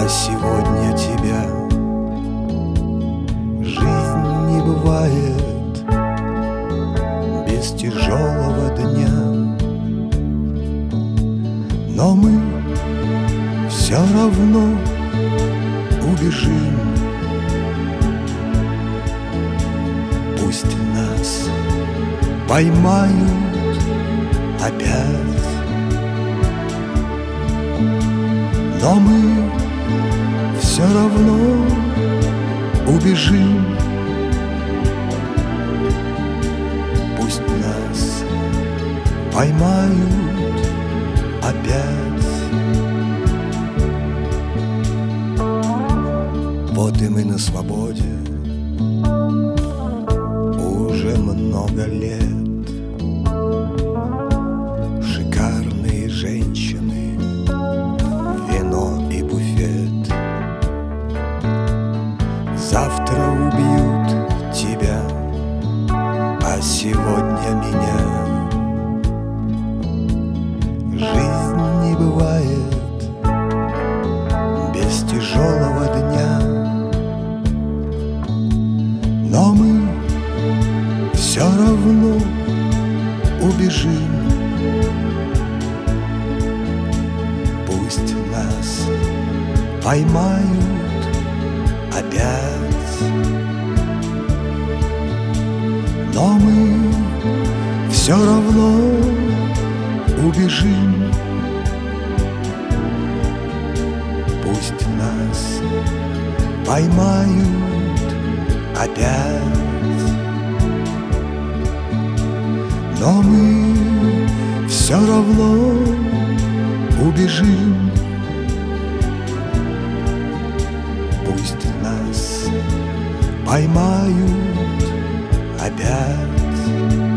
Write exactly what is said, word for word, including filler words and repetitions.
А сегодня тебя жизнь не бывает без тяжелого дня. Но мы все равно убежим. Пусть нас поймают опять, но мы все равно убежим. Пусть нас поймают опять. Вот и мы на свободе уже много лет. Шикарные женщины, вино и буфет. Завтра убьют тебя, а сегодня меня. Жизнь не бывает без тяжелого дня. Но мы все равно убежим. Пусть нас поймают опять, но мы все равно убежим. Пусть нас поймают опять, но мы все равно убежим. Пусть нас поймают опять.